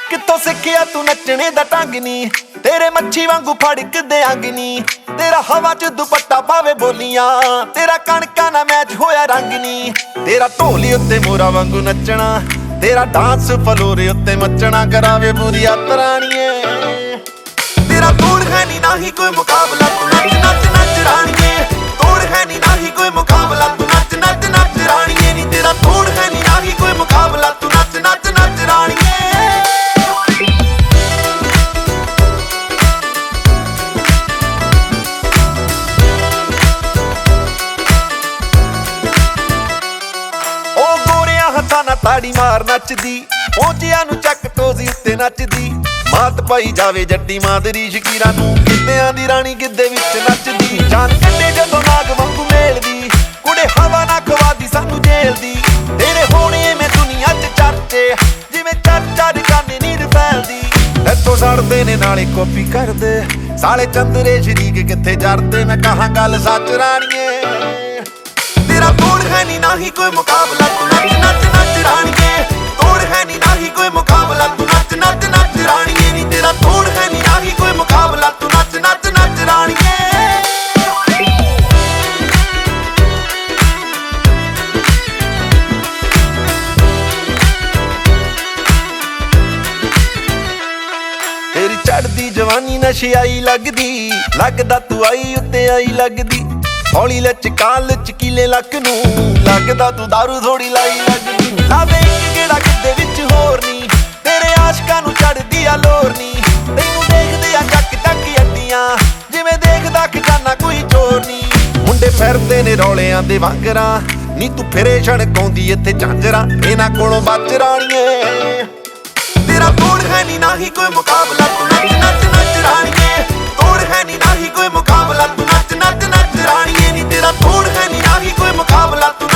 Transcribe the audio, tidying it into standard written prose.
ਕਿੱਥੋਂ ਸਿੱਖਿਆ ਤੂੰ ਨੱਚਣੇ ਦਾ ਢੰਗ ਨੀ, ਤੇਰੇ ਮੱਛੀ ਵਾਂਗੂ ਫੜਕਦੇ ਅੰਗ ਨੀ। ਤੇਰਾ ਹਵਾ ਚ ਦੁਪੱਟਾ ਪਾਵੇ ਬੋਲੀਆਂ, ਤੇਰਾ ਕਣਕਾਂ ਨਾਲ ਮੈਚ ਹੋਇਆ ਰੰਗ ਨੀ। ਤੇਰਾ ਢੋਲੀ ਉੱਤੇ ਮੋਰਾ ਵਾਂਗੂ ਨੱਚਣਾ, ਤੇਰਾ ਡਾਂਸ ਫਲੋਰੇ ਉੱਤੇ ਮੱਚਣਾ ਕਰਾਵੇ ਬੁਰੀਆ ਤਰਾਣੀਏ। ਤੇਰਾ ਤੋੜ ਹੈ ਨੀ ਨਾਹੀਂ ਕੋਈ ਮੁਕਾਬਲਾ, ਤੂੰ ਨੱਚ ਨੱਚ ਨੱਚ ਰਾਣੀਏ। ਤੋੜ ਹੈ ਨੀ ਨਾਹੀਂ ਕੋਈ ਮੁਕਾਬਲਾ, ਤੂੰ ਨੱਚ ਨੱਚ ਨੱਚ ਰਾਣੀਏ ਨੀ। ਤੇਰਾ ਤੋੜ ਹੈ ਨੀ ਨਾਹੀਂ ਕੋਈ ਮੁਕਾਬਲਾ, ਤੂੰ ਨੱਚ ਨੱਚ ਨੱਚ ਰਾਣੀਏ। ਉਹ ਗੋਰਿਆਂ ਹੱਥਾਂ ਨਾਲ ਤਾੜੀ ਮਾਰ ਨੱਚਦੀ, ਪਹੁੰਚਿਆਂ ਨੂੰ ਚੱਕ ਟੋਜ਼ੀ ਉੱਤੇ ਨੱਚਦੀ। ਮਾਤ ਪਾਈ ਜਾਵੇ ਜੱਟੀ ਮਾਦਰੀ ਸ਼ਕੀਰਾਂ ਨੂੰ, ਗਿੱਧਿਆਂ ਦੀ ਰਾਣੀ ਗਿੱਧੇ ਵਿੱਚ ਨੱਚਦੀ। ਜਾਨ ਕੱਢੇ ਜਦੋਂ ਨਾਗ ਵਾਂਗੂ ਮੇਲਦੀ, ਕੁੜੇ ਹਵਾ ਨਾ ਖਵਾਦੀ ਸਾਨੂੰ ਜੇਲ੍ਹ ਦੀ। ਤੇਰੇ ਹੋਣੇ ਮੈਂ ਦੁਨੀਆ 'ਚ ਚਰਚੇ, ਜਿਵੇਂ ਚਰਚਾ ਰਕਾਨੇ ਨੀਰ ਫੈਲਦੀ। ਇੱਥੋਂ ਸੜਦੇ ਨੇ ਨਾਲੇ ਕਾਪੀ ਕਰਦੇ, ਸਾਲੇ ਚੰਦਰੇ ਸ਼ਰੀਕ ਕਿੱਥੇ ਜਰਦੇ। ਮੈਂ ਕਹਾਂ ਗੱਲ ਸੱਚ ਰਾਣੀਏ, ਤੇਰਾ ਤੋੜ ਹੈ ਨੀ ਨਾਹੀਂ ਕੋਈ ਮੁਕਾਬਲਾ, ਤੂੰ ਨੱਚ ਨੱਚ ਨੱਚ ਰਾਣੀਏ। ਤੋੜ ਹੈ ਨੀ ਨਾਹੀਂ ਕੋਈ ਮੁਕਾਬਲਾ, ਤੂੰ ਨੱਚ ਨੱਚ ਨੱਚ ਰਾਣੀਏ ਨੀ। ਤੇਰਾ ਤੋੜ ਹੈ ਨੀ ਨਾਹੀਂ ਕੋਈ ਮੁਕਾਬਲਾ, ਤੂੰ ਨੱਚ ਨੱਚ ਨੱਚ ਰਾਣੀਏ। ਤੇਰੀ ਚੜਦੀ ਜਵਾਨੀ ਨਸ਼ਿਆਈ ਲੱਗਦੀ, ਲੱਗਦਾ ਤੂੰ ਆਈ ਉੱਤੇ ਆਈ ਲੱਗਦੀ। ਹੌਲੀ ਲਚਕਾ ਲਚਕੀਲੇ ਲੱਕ ਨੂੰ, ਲੱਗਦਾ ਤੂੰ ਦਾਰੂ ਥੋੜੀ ਲਾਈ ਲੱਗਦੀ। ਲਾਵੇ ਇੱਕ ਗੇੜਾ ਗਿੱਧੇ ਵਿੱਚ ਹੋਰ ਨੀ, ਤੇਰੇ ਆਸ਼ਕਾਂ ਨੂੰ ਚੜਦੀ ਆ ਲੋਰ ਨੀ। ਤੈਨੂੰ ਦੇਖਦੇ ਆ ਚੱਕ ਚੱਕ ਅੱਡੀਆਂ, ਜਿਵੇਂ ਦੇਖਦਾ ਖਜ਼ਾਨਾ ਕੋਈ ਚੋਰ ਨੀ। ਮੁੰਡੇ ਫਿਰਦੇ ਨੇ ਰੌਲਿਆਂ ਦੇ ਵਾਂਗਰਾਂ, ਨੀ ਤੂੰ ਫਿਰੇ ਛਣਕਾਉਂਦੀ ਇੱਥੇ ਝਾਂਜਰਾਂ। ਇਹਨਾਂ ਕੋਲੋਂ ਬਚ ਰਾਣੀਏ, ਤੇਰਾ ਤੋੜ ਹੈ ਨੀ ਨਾਹੀਂ ਕੋਈ ਮੁਕਾਬਲਾ, ਤੂੰ ਨੱਚ ਨੱਚ ਨੱਚ ਰਾਣੀਏ। ਤੋੜ ਹੈ ਨੀ ਨਾਹੀਂ ਕੋਈ ਮੁਕਾਬਲਾ, ਤੂੰ ਨੱਚ ਨੱਚ ਨੱਚ ਰਾਣੀਏ ਨੀ। ਤੇਰਾ ਤੋੜ ਹੈ ਨੀ ਨਾਹੀਂ ਕੋਈ ਮੁਕਾਬਲਾ, ਤੂੰ